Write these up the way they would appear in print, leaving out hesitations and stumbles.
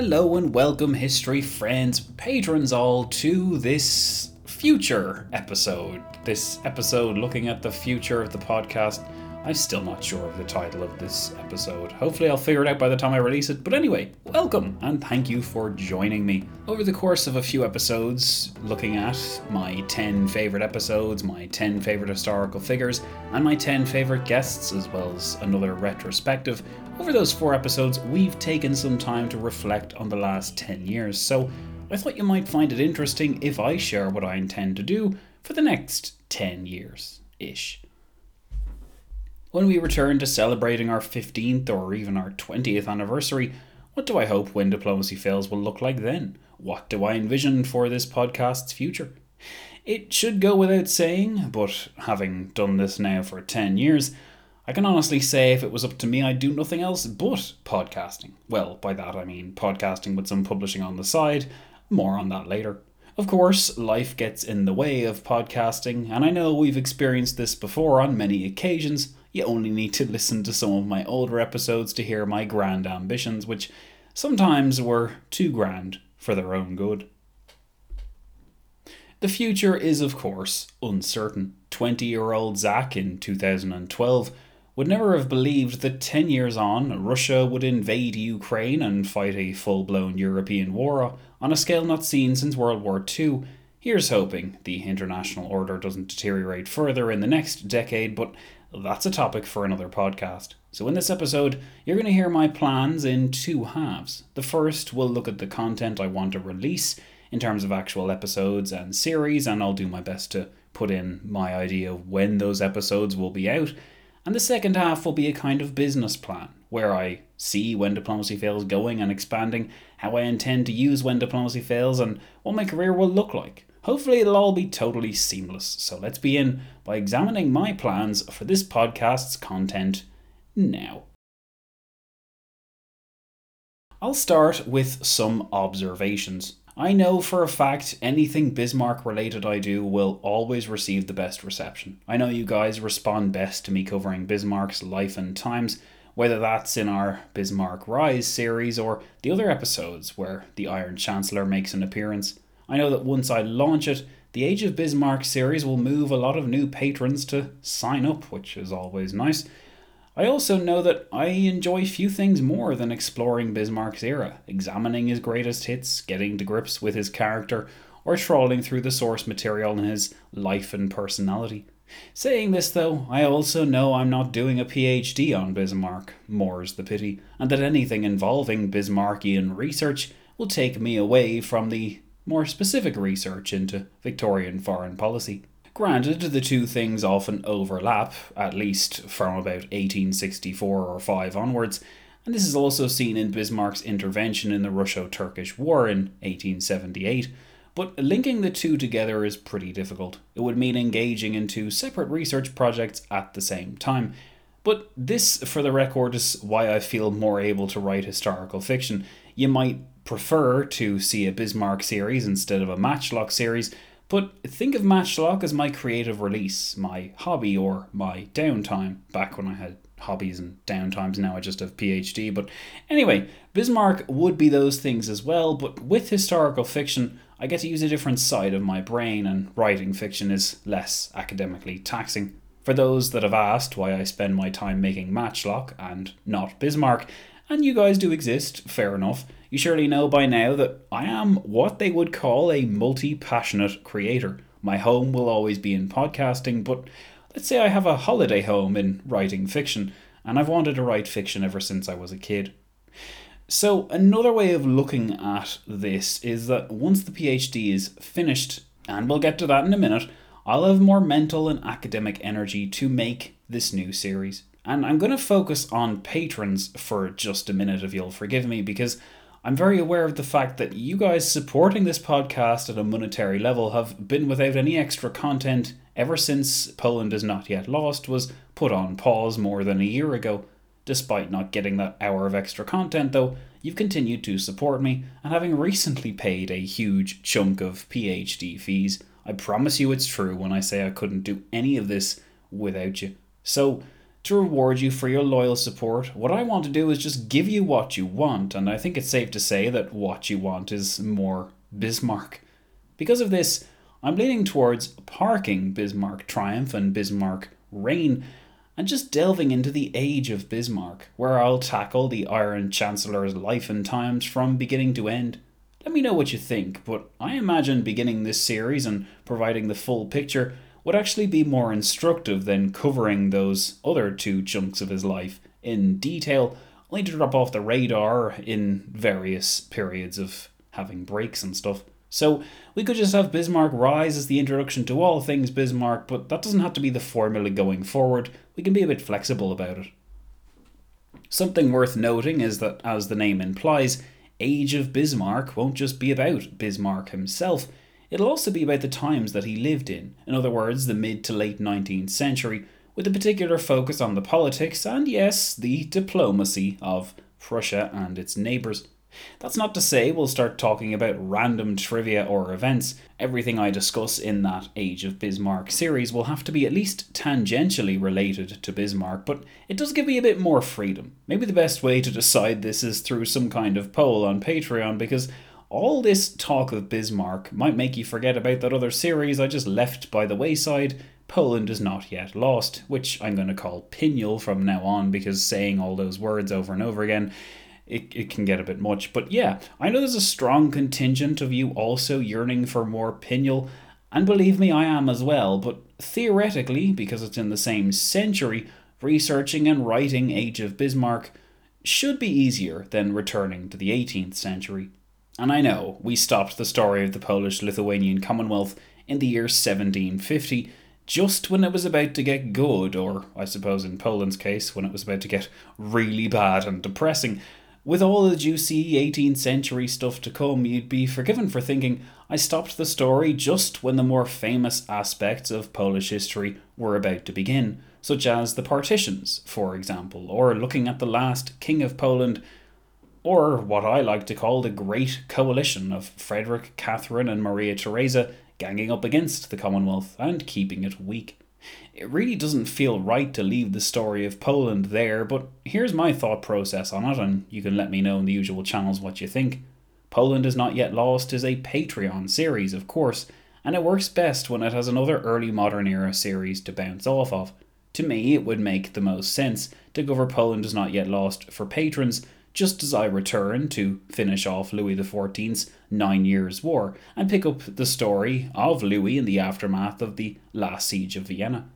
Hello and welcome, history friends, patrons all, to this future episode. This episode looking at the future of the podcast. I'm still not sure of the title of this episode. Hopefully I'll figure it out by the time I release it. But anyway, welcome and thank you for joining me. Over the course of a few episodes, looking at my 10 favourite episodes, my 10 favourite historical figures, and my 10 favourite guests, as well as another retrospective. Over those 4 episodes, we've taken some time to reflect on the last 10 years. So I thought you might find it interesting if I share what I intend to do for the next 10 years-ish. When we return to celebrating our 15th or even our 20th anniversary, what do I hope When Diplomacy Fails will look like then? What do I envision for this podcast's future? It should go without saying, but having done this now for 10 years, I can honestly say if it was up to me, I'd do nothing else but podcasting. Well, by that I mean podcasting with some publishing on the side. More on that later. Of course, life gets in the way of podcasting, and I know we've experienced this before on many occasions. You only need to listen to some of my older episodes to hear my grand ambitions, which sometimes were too grand for their own good. The future is, of course, uncertain. 20-year-old Zach in 2012 would never have believed that 10 years on, Russia would invade Ukraine and fight a full-blown European war on a scale not seen since World War II. Here's hoping the international order doesn't deteriorate further in the next decade, but that's a topic for another podcast. So in this episode, you're going to hear my plans in 2 halves. The first will look at the content I want to release in terms of actual episodes and series, and I'll do my best to put in my idea of when those episodes will be out. And the second half will be a kind of business plan, where I see When Diplomacy Fails going and expanding, how I intend to use When Diplomacy Fails, and what my career will look like. Hopefully it'll all be totally seamless, so let's begin by examining my plans for this podcast's content now. I'll start with some observations. I know for a fact anything Bismarck related I do will always receive the best reception. I know you guys respond best to me covering Bismarck's life and times, whether that's in our Bismarck Rise series or the other episodes where the Iron Chancellor makes an appearance. I know that once I launch it, the Age of Bismarck series will move a lot of new patrons to sign up, which is always nice. I also know that I enjoy few things more than exploring Bismarck's era, examining his greatest hits, getting to grips with his character, or trawling through the source material in his life and personality. Saying this though, I also know I'm not doing a PhD on Bismarck, more's the pity, and that anything involving Bismarckian research will take me away from the more specific research into Victorian foreign policy. Granted, the two things often overlap, at least from about 1864 or 5 onwards, and this is also seen in Bismarck's intervention in the Russo-Turkish War in 1878, but linking the two together is pretty difficult. It would mean engaging in 2 separate research projects at the same time. But this, for the record, is why I feel more able to write historical fiction. You might prefer to see a Bismarck series instead of a Matchlock series, but think of Matchlock as my creative release, my hobby or my downtime, back when I had hobbies and downtimes. Now I just have PhD. But anyway, Bismarck would be those things as well, but with historical fiction I get to use a different side of my brain, and writing fiction is less academically taxing. For those that have asked why I spend my time making Matchlock and not Bismarck, and you guys do exist, fair enough, you surely know by now that I am what they would call a multi-passionate creator. My home will always be in podcasting, but let's say I have a holiday home in writing fiction, and I've wanted to write fiction ever since I was a kid. So another way of looking at this is that once the PhD is finished, and we'll get to that in a minute, I'll have more mental and academic energy to make this new series. And I'm going to focus on patrons for just a minute, if you'll forgive me, because I'm very aware of the fact that you guys supporting this podcast at a monetary level have been without any extra content ever since Poland is Not Yet Lost was put on pause more than a year ago. Despite not getting that hour of extra content though, you've continued to support me, and having recently paid a huge chunk of PhD fees, I promise you it's true when I say I couldn't do any of this without you. So to reward you for your loyal support. What I want to do is just give you what you want, and I think it's safe to say that what you want is more Bismarck. Because of this, I'm leaning towards parking Bismarck Triumph and Bismarck Reign, and just delving into the age of Bismarck, where I'll tackle the Iron Chancellor's life and times from beginning to end. Let me know what you think, but I imagine beginning this series and providing the full picture would actually be more instructive than covering those other two chunks of his life in detail, only to drop off the radar in various periods of having breaks and stuff. So we could just have Bismarck Rise as the introduction to all things Bismarck, but that doesn't have to be the formula going forward. We can be a bit flexible about it. Something worth noting is that, as the name implies, Age of Bismarck won't just be about Bismarck himself, it'll also be about the times that he lived in other words, the mid to late 19th century, with a particular focus on the politics and, yes, the diplomacy of Prussia and its neighbours. That's not to say we'll start talking about random trivia or events. Everything I discuss in that Age of Bismarck series will have to be at least tangentially related to Bismarck, but it does give me a bit more freedom. Maybe the best way to decide this is through some kind of poll on Patreon, because all this talk of Bismarck might make you forget about that other series I just left by the wayside, Poland is Not Yet Lost, which I'm going to call Pinyol from now on, because saying all those words over and over again, it can get a bit much. But yeah, I know there's a strong contingent of you also yearning for more Pinyol, and believe me, I am as well, but theoretically, because it's in the same century, researching and writing Age of Bismarck should be easier than returning to the 18th century. And I know, we stopped the story of the Polish-Lithuanian Commonwealth in the year 1750, just when it was about to get good, or I suppose in Poland's case, when it was about to get really bad and depressing. With all the juicy 18th century stuff to come, you'd be forgiven for thinking I stopped the story just when the more famous aspects of Polish history were about to begin, such as the partitions, for example, or looking at the last King of Poland, or what I like to call the Great Coalition of Frederick, Catherine and Maria Theresa ganging up against the Commonwealth and keeping it weak. It really doesn't feel right to leave the story of Poland there, but here's my thought process on it, and you can let me know in the usual channels what you think. Poland is Not Yet Lost is a Patreon series, of course, and it works best when it has another early modern era series to bounce off of. To me, it would make the most sense to cover Poland is Not Yet Lost for patrons, just as I return to finish off Louis XIV's 9 Years' War and pick up the story of Louis in the aftermath of the last siege of Vienna.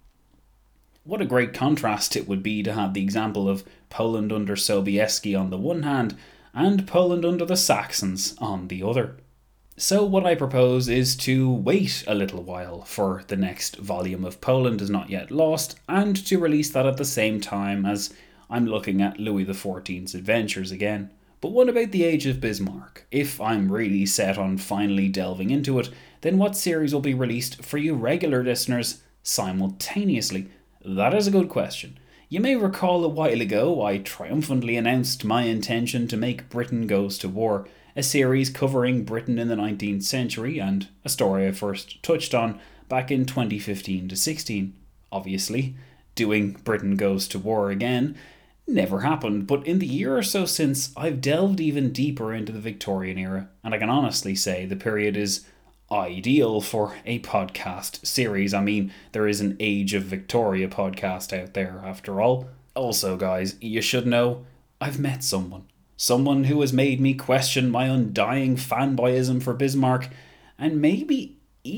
What a great contrast it would be to have the example of Poland under Sobieski on the one hand and Poland under the Saxons on the other. So what I propose is to wait a little while for the next volume of Poland is Not Yet Lost, and to release that at the same time as I'm looking at Louis XIV's adventures again. But what about the Age of Bismarck? If I'm really set on finally delving into it, then what series will be released for you regular listeners simultaneously? That is a good question. You may recall a while ago I triumphantly announced my intention to make Britain Goes to War, a series covering Britain in the 19th century and a story I first touched on back in 2015-16. Obviously, doing Britain Goes to War again never happened, but in the year or so since, I've delved even deeper into the Victorian era, and I can honestly say the period is ideal for a podcast series. I mean, there is an Age of Victoria podcast out there after all. Also, guys, you should know, I've met someone who has made me question my undying fanboyism for Bismarck, and maybe,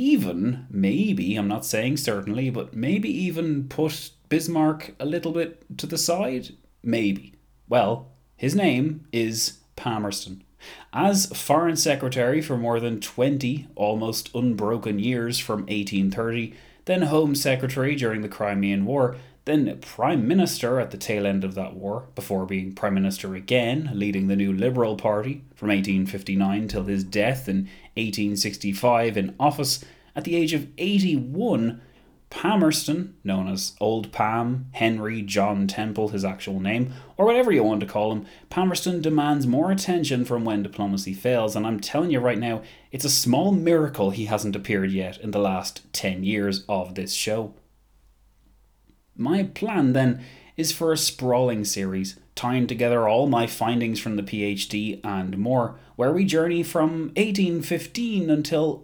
I'm not saying certainly, but maybe even put Bismarck a little bit to the side? Maybe. Well, his name is Palmerston. As Foreign Secretary for more than 20 almost unbroken years from 1830, then Home Secretary during the Crimean War, then Prime Minister at the tail end of that war, before being Prime Minister again, leading the new Liberal Party from 1859 till his death in 1865 in office at the age of 81, Palmerston, known as Old Pam, Henry John Temple, his actual name, or whatever you want to call him, Palmerston demands more attention from When Diplomacy Fails, and I'm telling you right now, it's a small miracle he hasn't appeared yet in the last 10 years of this show. My plan then is for a sprawling series, tying together all my findings from the PhD and more, where we journey from 1815 until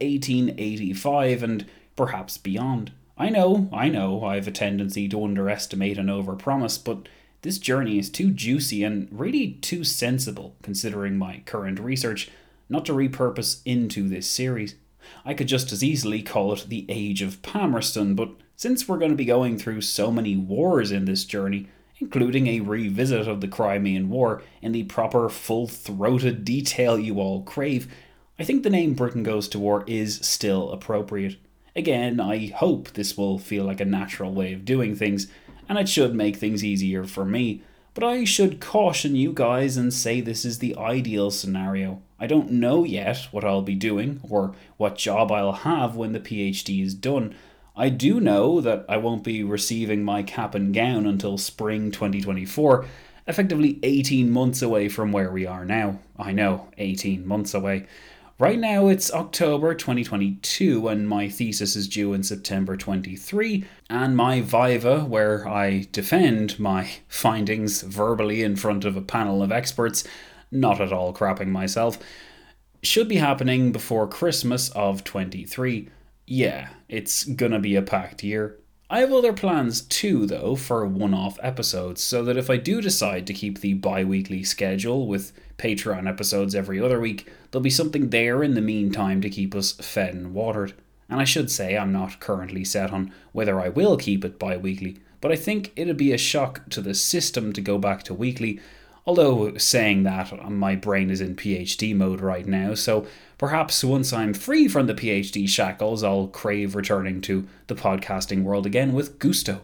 1885 and perhaps beyond. I know, I have a tendency to underestimate and overpromise, but this journey is too juicy and really too sensible, considering my current research, not to repurpose into this series. I could just as easily call it the Age of Palmerston, but since we're going to be going through so many wars in this journey, including a revisit of the Crimean War in the proper full-throated detail you all crave, I think the name Britain Goes to War is still appropriate. Again, I hope this will feel like a natural way of doing things, and it should make things easier for me, but I should caution you guys and say this is the ideal scenario. I don't know yet what I'll be doing, or what job I'll have when the PhD is done. I do know that I won't be receiving my cap and gown until spring 2024, effectively 18 months away from where we are now. I know, 18 months away. Right now it's October 2022 and my thesis is due in September 23, and my Viva, where I defend my findings verbally in front of a panel of experts, not at all crapping myself, should be happening before Christmas of 23. Yeah, it's gonna be a packed year. I have other plans too, though, for one-off episodes, so that if I do decide to keep the bi-weekly schedule with Patreon episodes every other week, there'll be something there in the meantime to keep us fed and watered. And I should say I'm not currently set on whether I will keep it bi-weekly, but I think it'd be a shock to the system to go back to weekly, although saying that, my brain is in PhD mode right now, so perhaps once I'm free from the PhD shackles, I'll crave returning to the podcasting world again with gusto.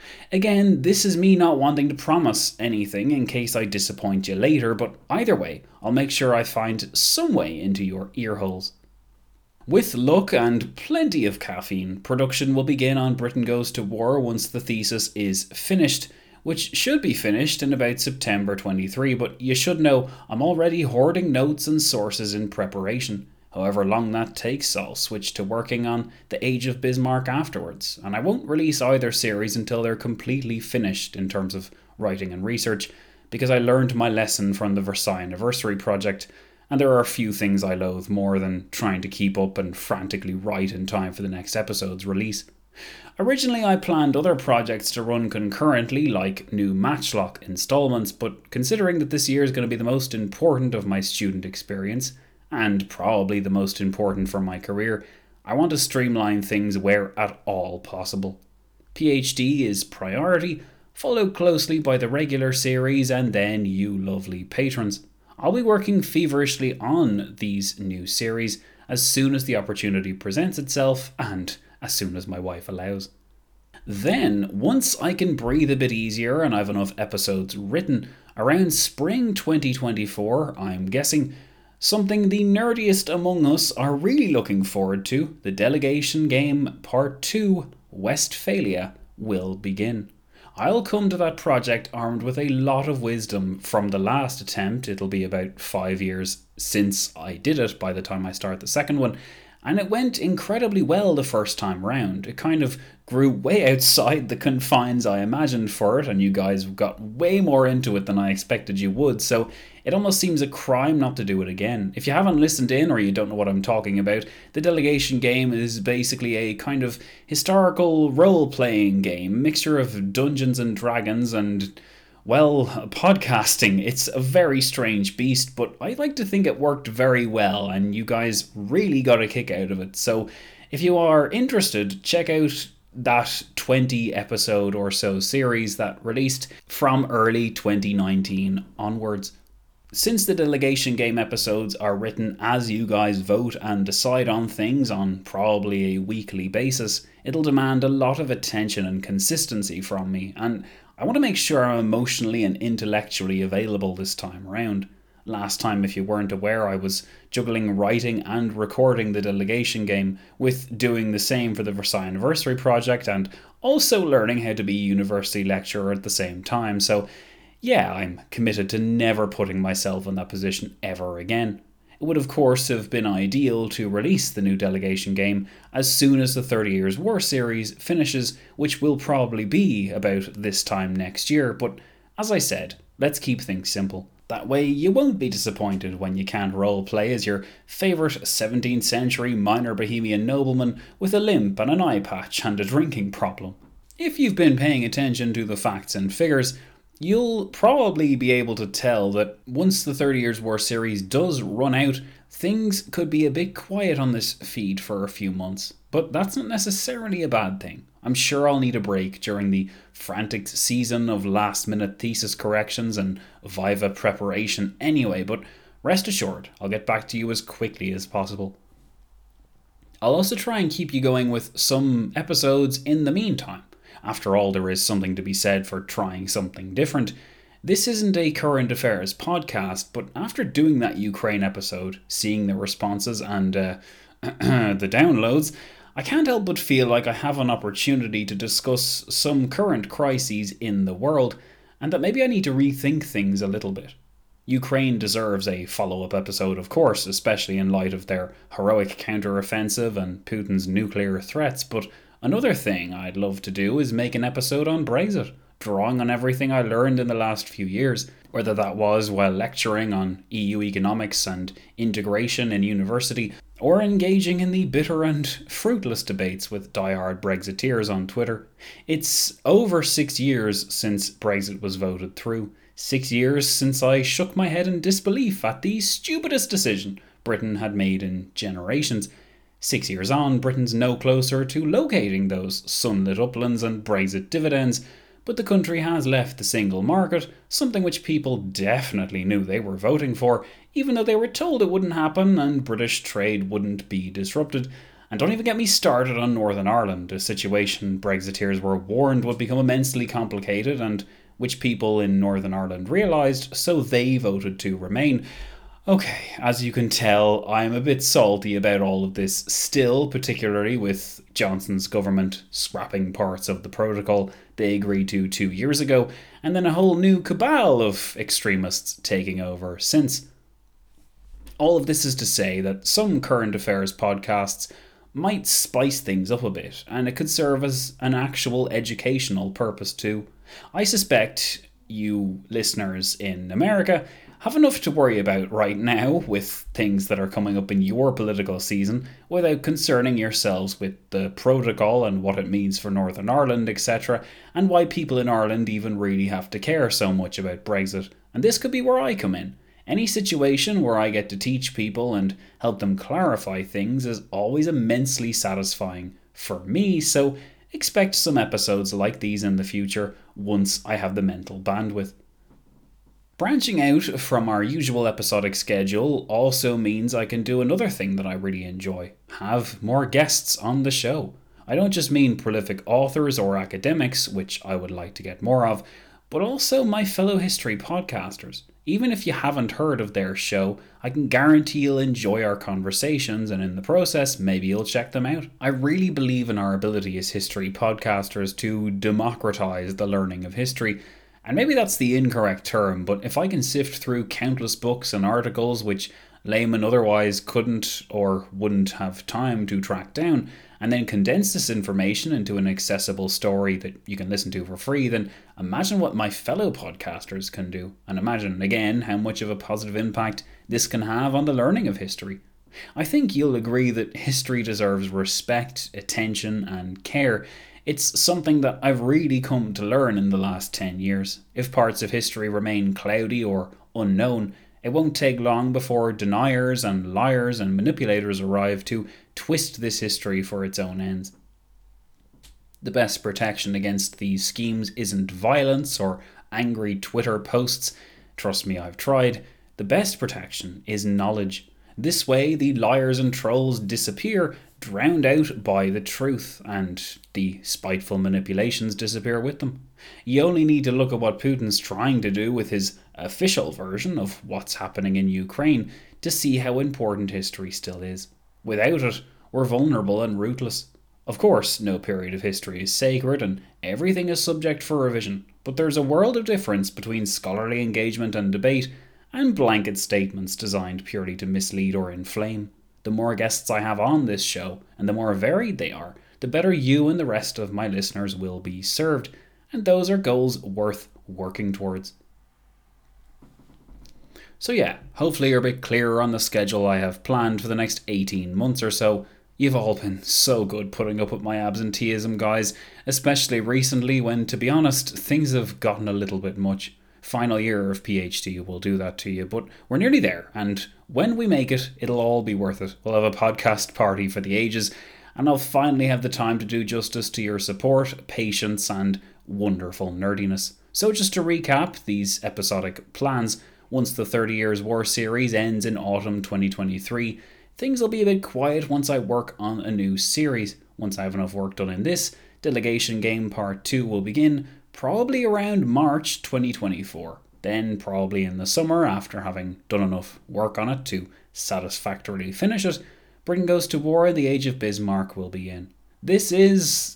Again, this is me not wanting to promise anything in case I disappoint you later, but either way, I'll make sure I find some way into your earholes. With luck and plenty of caffeine, production will begin on Britain Goes to War once the thesis is finished, which should be finished in about September 23, but you should know I'm already hoarding notes and sources in preparation. However long that takes, I'll switch to working on The Age of Bismarck afterwards, and I won't release either series until they're completely finished in terms of writing and research, because I learned my lesson from the Versailles Anniversary project, and there are a few things I loathe more than trying to keep up and frantically write in time for the next episode's release. Originally I planned other projects to run concurrently, like new Matchlock installments, but considering that this year is going to be the most important of my student experience, and probably the most important for my career, I want to streamline things where at all possible. PhD is priority, followed closely by the regular series and then you lovely patrons. I'll be working feverishly on these new series as soon as the opportunity presents itself and as soon as my wife allows. Then, once I can breathe a bit easier and I've enough episodes written, around spring 2024, I'm guessing, something the nerdiest among us are really looking forward to, the Delegation Game Part 2, Westphalia, will begin. I'll come to that project armed with a lot of wisdom from the last attempt. It'll be about 5 years since I did it by the time I start the second one, and it went incredibly well the first time round. It kind of grew way outside the confines I imagined for it, and you guys got way more into it than I expected you would, so it almost seems a crime not to do it again. If you haven't listened in or you don't know what I'm talking about, the Delegation Game is basically a kind of historical role-playing game, mixture of Dungeons and Dragons and, well, podcasting. It's a very strange beast, but I like to think it worked very well, and you guys really got a kick out of it. So if you are interested, check out that 20 episode or so series that released from early 2019 onwards. Since the Delegation Game episodes are written as you guys vote and decide on things on probably a weekly basis, it'll demand a lot of attention and consistency from me, and I want to make sure I'm emotionally and intellectually available this time around. Last time, if you weren't aware, I was juggling writing and recording the Delegation Game with doing the same for the Versailles Anniversary project and also learning how to be a university lecturer at the same time, so yeah, I'm committed to never putting myself in that position ever again. It would of course have been ideal to release the new Delegation game as soon as the 30 Years' War series finishes, which will probably be about this time next year, but as I said, let's keep things simple. That way you won't be disappointed when you can't roleplay as your favourite 17th century minor Bohemian nobleman with a limp and an eye patch and a drinking problem. If you've been paying attention to the facts and figures, you'll probably be able to tell that once the 30 Years' War series does run out, things could be a bit quiet on this feed for a few months. But that's not necessarily a bad thing. I'm sure I'll need a break during the frantic season of last-minute thesis corrections and Viva preparation anyway, but rest assured, I'll get back to you as quickly as possible. I'll also try and keep you going with some episodes in the meantime. After all, there is something to be said for trying something different. This isn't a current affairs podcast, but after doing that Ukraine episode, seeing the responses and the downloads, I can't help but feel like I have an opportunity to discuss some current crises in the world, and that maybe I need to rethink things a little bit. Ukraine deserves a follow-up episode, of course, especially in light of their heroic counter-offensive and Putin's nuclear threats, but another thing I'd love to do is make an episode on Brexit, drawing on everything I learned in the last few years, whether that was while lecturing on EU economics and integration in university, or engaging in the bitter and fruitless debates with die-hard Brexiteers on Twitter. It's over 6 years since Brexit was voted through. 6 years since I shook my head in disbelief at the stupidest decision Britain had made in generations. 6 years on, Britain's no closer to locating those sunlit uplands and Brexit dividends, but the country has left the single market, something which people definitely knew they were voting for, even though they were told it wouldn't happen and British trade wouldn't be disrupted. And don't even get me started on Northern Ireland, a situation Brexiteers were warned would become immensely complicated and which people in Northern Ireland realised, so they voted to remain. Okay, as you can tell, I'm a bit salty about all of this still, particularly with Johnson's government scrapping parts of the protocol they agreed to 2 years ago, and then a whole new cabal of extremists taking over since. All of this is to say that some current affairs podcasts might spice things up a bit, and it could serve as an actual educational purpose too. I suspect you listeners in America have enough to worry about right now with things that are coming up in your political season without concerning yourselves with the protocol and what it means for Northern Ireland, etc., and why people in Ireland even really have to care so much about Brexit. And this could be where I come in. Any situation where I get to teach people and help them clarify things is always immensely satisfying for me, so expect some episodes like these in the future once I have the mental bandwidth. Branching out from our usual episodic schedule also means I can do another thing that I really enjoy: have more guests on the show. I don't just mean prolific authors or academics, which I would like to get more of, but also my fellow history podcasters. Even if you haven't heard of their show, I can guarantee you'll enjoy our conversations, and in the process, maybe you'll check them out. I really believe in our ability as history podcasters to democratize the learning of history. And maybe that's the incorrect term, but if I can sift through countless books and articles which laymen otherwise couldn't or wouldn't have time to track down, and then condense this information into an accessible story that you can listen to for free, then imagine what my fellow podcasters can do. And imagine, again, how much of a positive impact this can have on the learning of history. I think you'll agree that history deserves respect, attention, and care. It's something that I've really come to learn in the last 10 years. If parts of history remain cloudy or unknown, it won't take long before deniers and liars and manipulators arrive to twist this history for its own ends. The best protection against these schemes isn't violence or angry Twitter posts. Trust me, I've tried. The best protection is knowledge. This way, the liars and trolls disappear, drowned out by the truth, and the spiteful manipulations disappear with them. You only need to look at what Putin's trying to do with his official version of what's happening in Ukraine to see how important history still is. Without it, we're vulnerable and rootless. Of course, no period of history is sacred and everything is subject for revision, but there's a world of difference between scholarly engagement and debate, and blanket statements designed purely to mislead or inflame. The more guests I have on this show, and the more varied they are, the better you and the rest of my listeners will be served, and those are goals worth working towards. So yeah, hopefully you're a bit clearer on the schedule I have planned for the next 18 months or so. You've all been so good putting up with my absenteeism, guys, especially recently when, to be honest, things have gotten a little bit much. Final year of PhD will do that to you, but we're nearly there, and when we make it, it'll all be worth it. We'll have a podcast party for the ages, and I'll finally have the time to do justice to your support, patience, and wonderful nerdiness. So just to recap these episodic plans, once the 30 Years War series ends in autumn 2023, things will be a bit quiet once I work on a new series. Once I have enough work done in this, Delegation Game Part 2 will begin, probably around March 2024. Then probably in the summer, after having done enough work on it to satisfactorily finish it, Britain Goes to War and the Age of Bismarck will be in. This is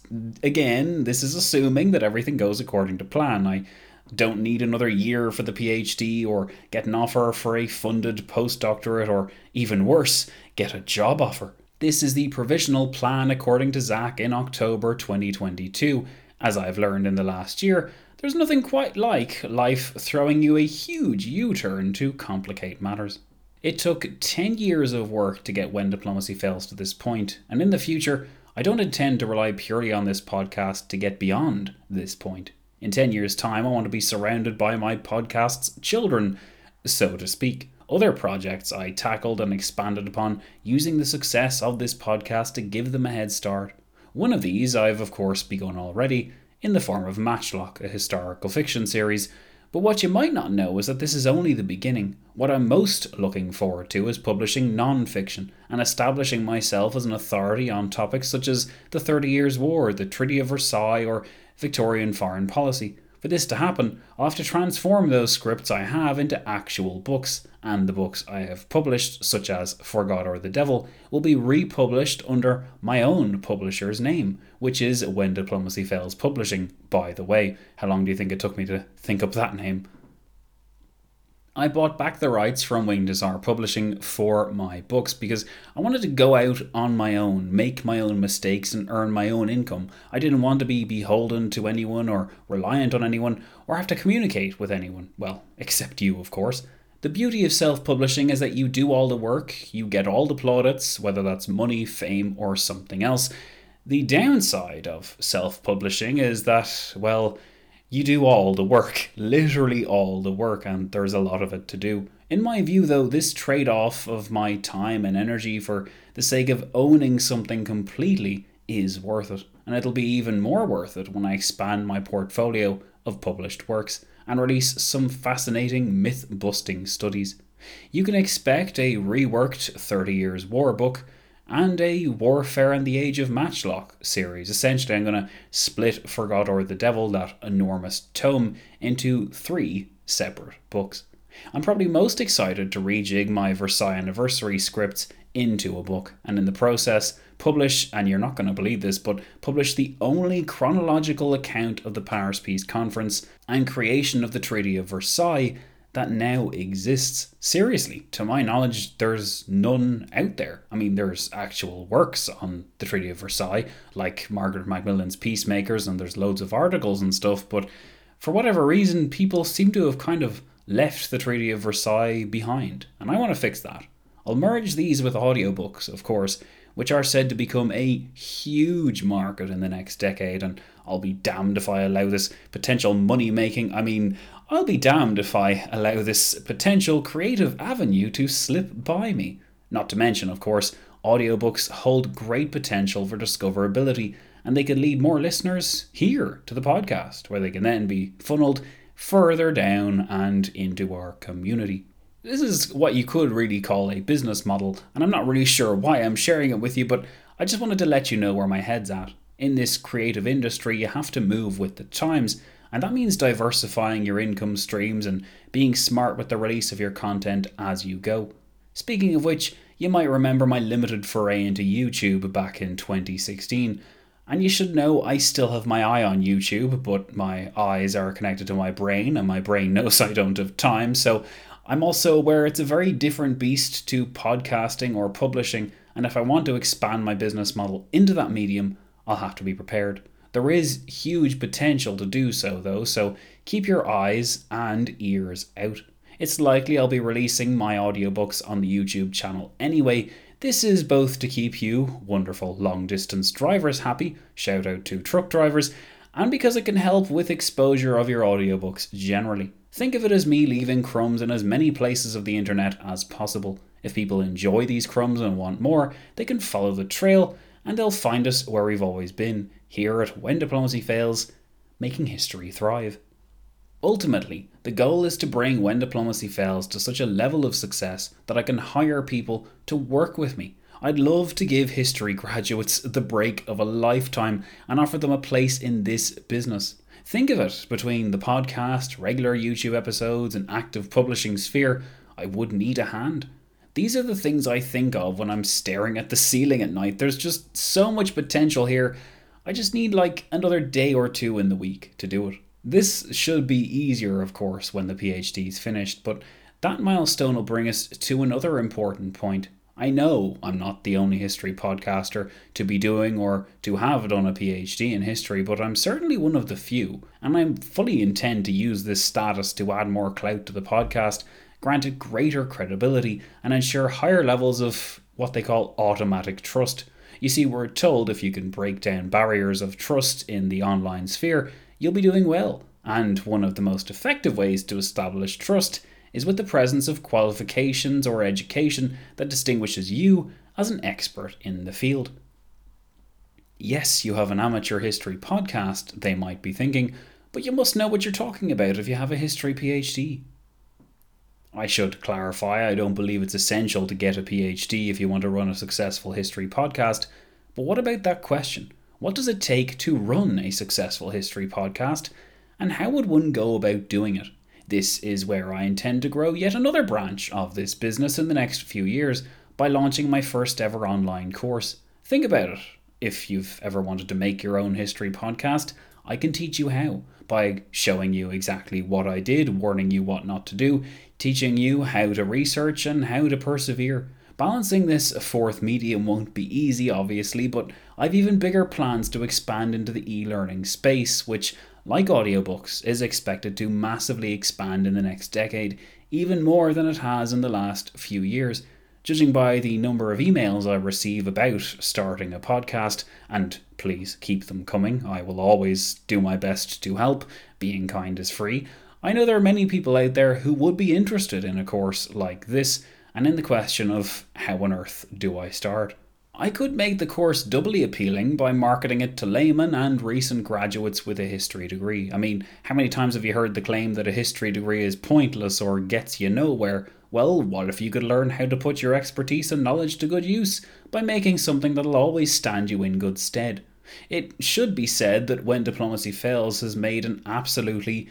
assuming that everything goes according to plan. I don't need another year for the PhD or get an offer for a funded postdoctorate or, even worse, get a job offer. This is the provisional plan according to Zach in October 2022. As I've learned in the last year, there's nothing quite like life throwing you a huge U-turn to complicate matters. It took 10 years of work to get When Diplomacy Fails to this point, and in the future, I don't intend to rely purely on this podcast to get beyond this point. In 10 years' time, I want to be surrounded by my podcast's children, so to speak. Other projects I tackled and expanded upon using the success of this podcast to give them a head start. One of these I've of course begun already, in the form of Matchlock, a historical fiction series. But what you might not know is that this is only the beginning. What I'm most looking forward to is publishing non-fiction and establishing myself as an authority on topics such as the 30 Years' War, the Treaty of Versailles, or Victorian foreign policy. For this to happen, I'll have to transform those scripts I have into actual books, and the books I have published, such as For God or the Devil, will be republished under my own publisher's name, which is When Diplomacy Fails Publishing, by the way. How long do you think it took me to think up that name? I bought back the rights from Winged Azar Publishing for my books because I wanted to go out on my own, make my own mistakes and earn my own income. I didn't want to be beholden to anyone or reliant on anyone or have to communicate with anyone. Well, except you, of course. The beauty of self-publishing is that you do all the work, you get all the plaudits, whether that's money, fame, or something else. The downside of self-publishing is that, well, you do all the work, literally all the work, and there's a lot of it to do. In my view, though, this trade-off of my time and energy for the sake of owning something completely is worth it. And it'll be even more worth it when I expand my portfolio of published works and release some fascinating myth-busting studies. You can expect a reworked 30 Years War book, and a Warfare and the Age of Matchlock series. Essentially, I'm going to split For God or the Devil, that enormous tome, into 3 separate books. I'm probably most excited to rejig my Versailles Anniversary scripts into a book, and in the process, publish, and you're not going to believe this, but publish the only chronological account of the Paris Peace Conference and creation of the Treaty of Versailles that now exists. Seriously, to my knowledge, there's none out there. I mean, there's actual works on the Treaty of Versailles, like Margaret Macmillan's Peacemakers, and there's loads of articles and stuff, but for whatever reason, people seem to have kind of left the Treaty of Versailles behind, and I want to fix that. I'll merge these with audiobooks, of course, which are said to become a huge market in the next decade, and I'll be damned if I allow this potential I'll be damned if I allow this potential creative avenue to slip by me. Not to mention, of course, audiobooks hold great potential for discoverability, and they could lead more listeners here to the podcast, where they can then be funneled further down and into our community. This is what you could really call a business model, and I'm not really sure why I'm sharing it with you, but I just wanted to let you know where my head's at. In this creative industry, you have to move with the times, and that means diversifying your income streams and being smart with the release of your content as you go. Speaking of which, you might remember my limited foray into YouTube back in 2016. And you should know I still have my eye on YouTube, but my eyes are connected to my brain, and my brain knows I don't have time, so I'm also aware it's a very different beast to podcasting or publishing, and if I want to expand my business model into that medium, I'll have to be prepared. There is huge potential to do so though, so keep your eyes and ears out. It's likely I'll be releasing my audiobooks on the YouTube channel anyway. This is both to keep you, wonderful long distance drivers, happy, shout out to truck drivers, and because it can help with exposure of your audiobooks generally. Think of it as me leaving crumbs in as many places of the internet as possible. If people enjoy these crumbs and want more, they can follow the trail and they'll find us where we've always been, here at When Diplomacy Fails, making history thrive. Ultimately, the goal is to bring When Diplomacy Fails to such a level of success that I can hire people to work with me. I'd love to give history graduates the break of a lifetime and offer them a place in this business. Think of it, between the podcast, regular YouTube episodes, and active publishing sphere, I would need a hand. These are the things I think of when I'm staring at the ceiling at night. There's just so much potential here. I just need like another day or two in the week to do it. This should be easier, of course, when the PhD is finished, but that milestone will bring us to another important point. I know I'm not the only history podcaster to be doing or to have done a PhD in history, but I'm certainly one of the few, and I fully intend to use this status to add more clout to the podcast, grant it greater credibility, and ensure higher levels of what they call automatic trust. You see, we're told if you can break down barriers of trust in the online sphere, you'll be doing well, and one of the most effective ways to establish trust is with the presence of qualifications or education that distinguishes you as an expert in the field. Yes, you have an amateur history podcast, they might be thinking, but you must know what you're talking about if you have a history PhD. I should clarify, I don't believe it's essential to get a PhD if you want to run a successful history podcast, but what about that question? What does it take to run a successful history podcast, and how would one go about doing it? This is where I intend to grow yet another branch of this business in the next few years by launching my first ever online course. Think about it. If you've ever wanted to make your own history podcast, I can teach you how by showing you exactly what I did, warning you what not to do, teaching you how to research and how to persevere. Balancing this fourth medium won't be easy, obviously, but I've even bigger plans to expand into the e-learning space, which, like audiobooks, is expected to massively expand in the next decade, even more than it has in the last few years. Judging by the number of emails I receive about starting a podcast, and please keep them coming, I will always do my best to help, being kind is free, I know there are many people out there who would be interested in a course like this, and in the question of how on earth do I start? I could make the course doubly appealing by marketing it to laymen and recent graduates with a history degree. I mean, how many times have you heard the claim that a history degree is pointless or gets you nowhere? Well, what if you could learn how to put your expertise and knowledge to good use by making something that'll always stand you in good stead? It should be said that When Diplomacy Fails has made an absolutely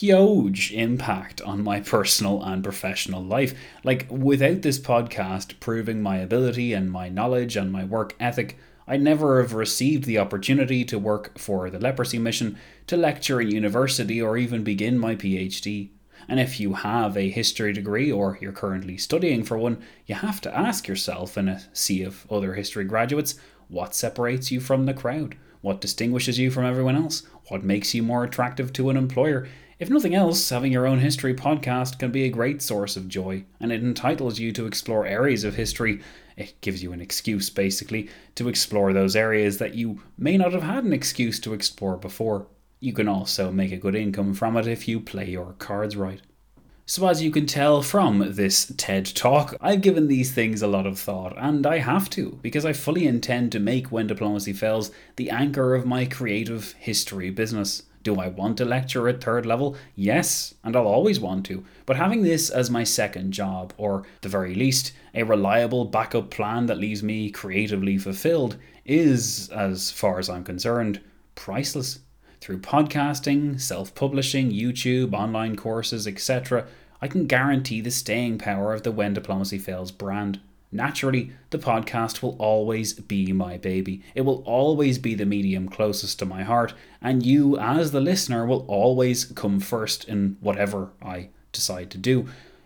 huge impact on my personal and professional life. Like, without this podcast proving my ability and my knowledge and my work ethic, I'd never have received the opportunity to work for the Leprosy Mission, to lecture in university, or even begin my PhD. And if you have a history degree or you're currently studying for one, you have to ask yourself, in a sea of other history graduates, what separates you from the crowd? What distinguishes you from everyone else? What makes you more attractive to an employer? If nothing else, having your own history podcast can be a great source of joy, and it entitles you to explore areas of history. It gives you an excuse, basically, to explore those areas that you may not have had an excuse to explore before. You can also make a good income from it if you play your cards right. So as you can tell from this TED Talk, I've given these things a lot of thought, and I have to, because I fully intend to make When Diplomacy Fails the anchor of my creative history business. Do I want to lecture at third level? Yes, and I'll always want to, but having this as my second job, or the very least, a reliable backup plan that leaves me creatively fulfilled, is, as far as I'm concerned, priceless. Through podcasting, self-publishing, YouTube, online courses, etc., I can guarantee the staying power of the When Diplomacy Fails brand. Naturally, the podcast will always be my baby. It will always be the medium closest to my heart, and you, as the listener, will always come first in whatever I decide to do.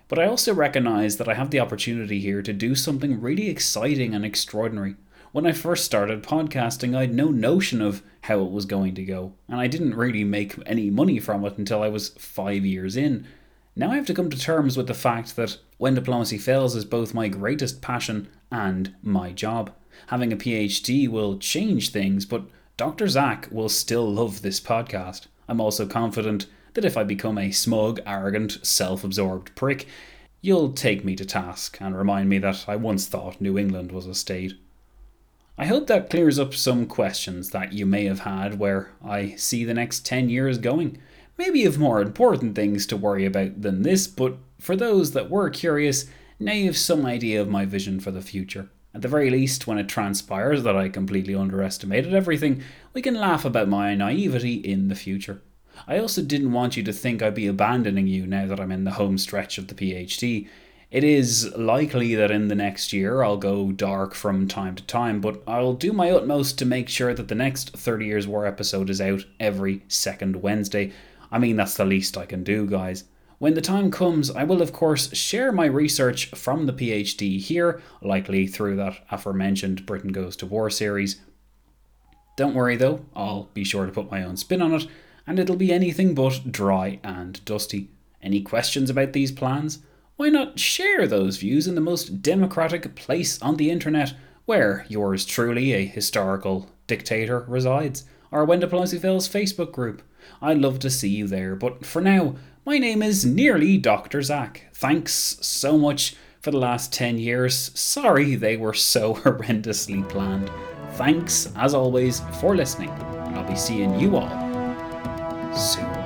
But I also recognise that I have the opportunity here to do something really exciting and extraordinary. When I first started podcasting, I had no notion of how it was going to go, and I didn't really make any money from it until I was 5 years in. Now I have to come to terms with the fact that When Diplomacy Fails is both my greatest passion and my job. Having a PhD will change things, but Dr. Zach will still love this podcast. I'm also confident that if I become a smug, arrogant, self-absorbed prick, you'll take me to task and remind me that I once thought New England was a state. I hope that clears up some questions that you may have had where I see the next 10 years going. Maybe you have more important things to worry about than this, but for those that were curious, now you have some idea of my vision for the future. At the very least, when it transpires that I completely underestimated everything, we can laugh about my naivety in the future. I also didn't want you to think I'd be abandoning you now that I'm in the home stretch of the PhD. It is likely that in the next year I'll go dark from time to time, but I'll do my utmost to make sure that the next 30 Years War episode is out every second Wednesday. I mean, that's the least I can do, guys. When the time comes, I will of course share my research from the PhD here, likely through that aforementioned Britain Goes to War series. Don't worry though, I'll be sure to put my own spin on it, and it'll be anything but dry and dusty. Any questions about these plans? Why not share those views in the most democratic place on the internet, where yours truly, a historical dictator, resides, or When Diplomacy Fails Facebook group. I'd love to see you there, but for now, my name is nearly Dr. Zach. Thanks so much for the last 10 years. Sorry they were so horrendously planned. Thanks, as always, for listening, and I'll be seeing you all soon.